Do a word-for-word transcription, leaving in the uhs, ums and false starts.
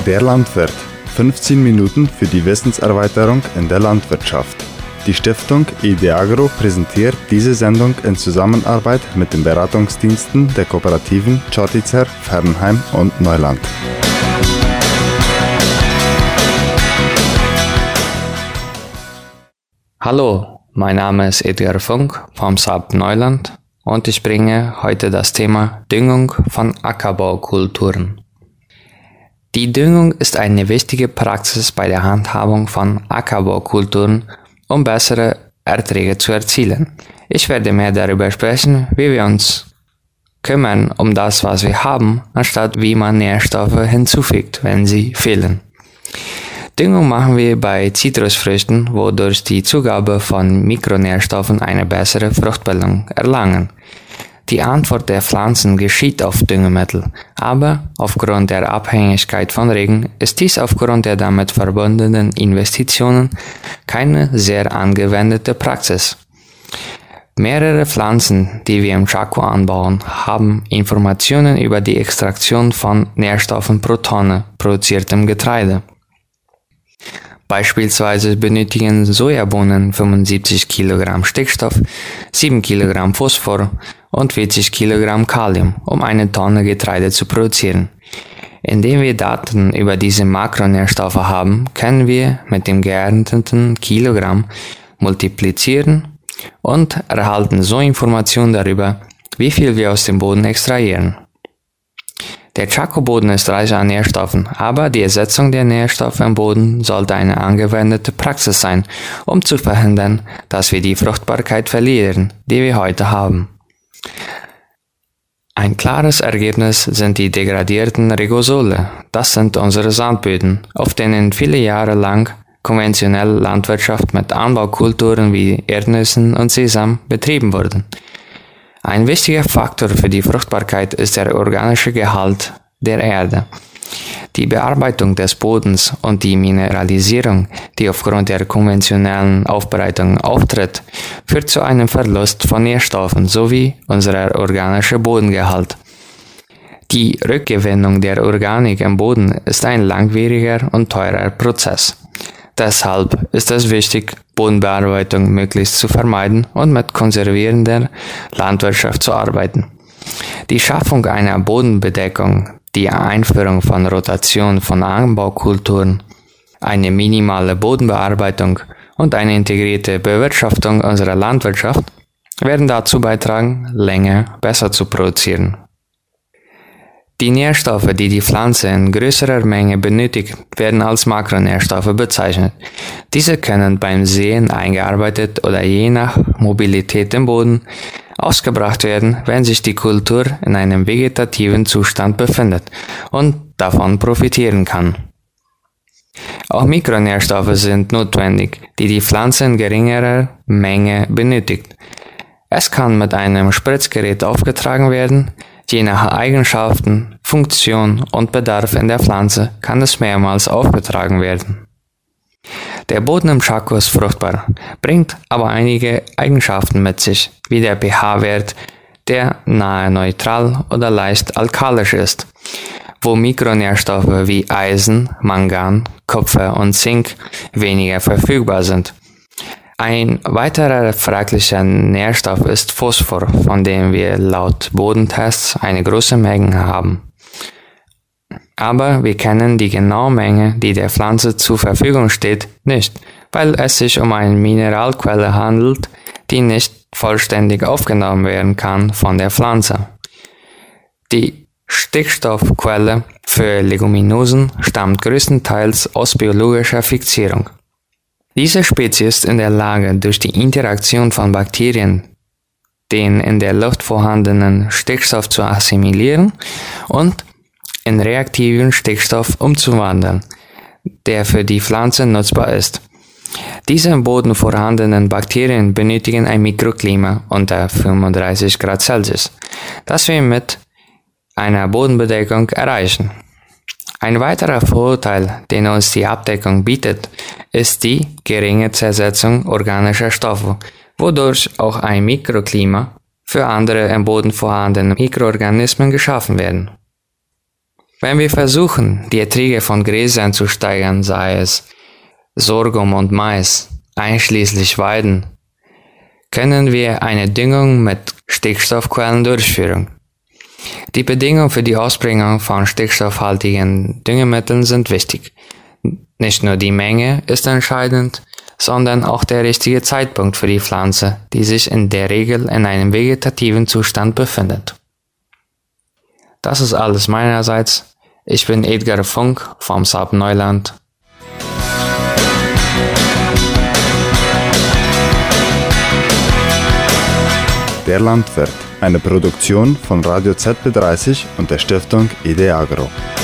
Der Landwirt. fünfzehn Minuten für die Wissenserweiterung in der Landwirtschaft. Die Stiftung Ideagro präsentiert diese Sendung in Zusammenarbeit mit den Beratungsdiensten der Kooperativen Čortice, Fernheim und Neuland. Hallo, mein Name ist Edgar Funk vom S A B Neuland und ich bringe heute das Thema Düngung von Ackerbaukulturen. Die Düngung ist eine wichtige Praxis bei der Handhabung von Ackerbaukulturen, um bessere Erträge zu erzielen. Ich werde mehr darüber sprechen, wie wir uns kümmern um das, was wir haben, anstatt wie man Nährstoffe hinzufügt, wenn sie fehlen. Düngung machen wir bei Zitrusfrüchten, wo durch die Zugabe von Mikronährstoffen eine bessere Fruchtbildung erlangen. Die Antwort der Pflanzen geschieht auf Düngemittel, aber aufgrund der Abhängigkeit von Regen ist dies aufgrund der damit verbundenen Investitionen keine sehr angewendete Praxis. Mehrere Pflanzen, die wir im Chaco anbauen, haben Informationen über die Extraktion von Nährstoffen pro Tonne produziertem Getreide. Beispielsweise benötigen Sojabohnen fünfundsiebzig Kilogramm Stickstoff, sieben Kilogramm Phosphor und vierzig Kilogramm Kalium, um eine Tonne Getreide zu produzieren. Indem wir Daten über diese Makronährstoffe haben, können wir mit dem geernteten Kilogramm multiplizieren und erhalten so Informationen darüber, wie viel wir aus dem Boden extrahieren. Der Chaco-Boden ist reich an Nährstoffen, aber die Ersetzung der Nährstoffe im Boden sollte eine angewendete Praxis sein, um zu verhindern, dass wir die Fruchtbarkeit verlieren, die wir heute haben. Ein klares Ergebnis sind die degradierten Rigosole. Das sind unsere Sandböden, auf denen viele Jahre lang konventionelle Landwirtschaft mit Anbaukulturen wie Erdnüssen und Sesam betrieben wurde. Ein wichtiger Faktor für die Fruchtbarkeit ist der organische Gehalt der Erde. Die Bearbeitung des Bodens und die Mineralisierung, die aufgrund der konventionellen Aufbereitung auftritt, führt zu einem Verlust von Nährstoffen sowie unserer organische Bodengehalt. Die Rückgewinnung der Organik im Boden ist ein langwieriger und teurer Prozess. Deshalb ist es wichtig, Bodenbearbeitung möglichst zu vermeiden und mit konservierender Landwirtschaft zu arbeiten. Die Schaffung einer Bodenbedeckung, die Einführung von Rotation von Anbaukulturen, eine minimale Bodenbearbeitung und eine integrierte Bewirtschaftung unserer Landwirtschaft werden dazu beitragen, länger besser zu produzieren. Die Nährstoffe, die die Pflanze in größerer Menge benötigt, werden als Makronährstoffe bezeichnet. Diese können beim Säen eingearbeitet oder je nach Mobilität im Boden ausgebracht werden, wenn sich die Kultur in einem vegetativen Zustand befindet und davon profitieren kann. Auch Mikronährstoffe sind notwendig, die die Pflanze in geringerer Menge benötigt. Es kann mit einem Spritzgerät aufgetragen werden. Je nach Eigenschaften, Funktion und Bedarf in der Pflanze kann es mehrmals aufgetragen werden. Der Boden im Chaco ist fruchtbar, bringt aber einige Eigenschaften mit sich, wie der pH-Wert, der nahe neutral oder leicht alkalisch ist, wo Mikronährstoffe wie Eisen, Mangan, Kupfer und Zink weniger verfügbar sind. Ein weiterer fraglicher Nährstoff ist Phosphor, von dem wir laut Bodentests eine große Menge haben. Aber wir kennen die genaue Menge, die der Pflanze zur Verfügung steht, nicht, weil es sich um eine Mineralquelle handelt, die nicht vollständig aufgenommen werden kann von der Pflanze. Die Stickstoffquelle für Leguminosen stammt größtenteils aus biologischer Fixierung. Diese Spezies ist in der Lage, durch die Interaktion von Bakterien den in der Luft vorhandenen Stickstoff zu assimilieren und in reaktiven Stickstoff umzuwandeln, der für die Pflanze nutzbar ist. Diese im Boden vorhandenen Bakterien benötigen ein Mikroklima unter fünfunddreißig Grad Celsius, das wir mit einer Bodenbedeckung erreichen. Ein weiterer Vorteil, den uns die Abdeckung bietet, ist die geringe Zersetzung organischer Stoffe, wodurch auch ein Mikroklima für andere im Boden vorhandene Mikroorganismen geschaffen werden. Wenn wir versuchen, die Erträge von Gräsern zu steigern, sei es Sorghum und Mais, einschließlich Weiden, können wir eine Düngung mit Stickstoffquellen durchführen. Die Bedingungen für die Ausbringung von stickstoffhaltigen Düngemitteln sind wichtig. Nicht nur die Menge ist entscheidend, sondern auch der richtige Zeitpunkt für die Pflanze, die sich in der Regel in einem vegetativen Zustand befindet. Das ist alles meinerseits. Ich bin Edgar Funk vom Saab Neuland. Der Landwirt, eine Produktion von Radio Z B dreißig und der Stiftung Ideagro.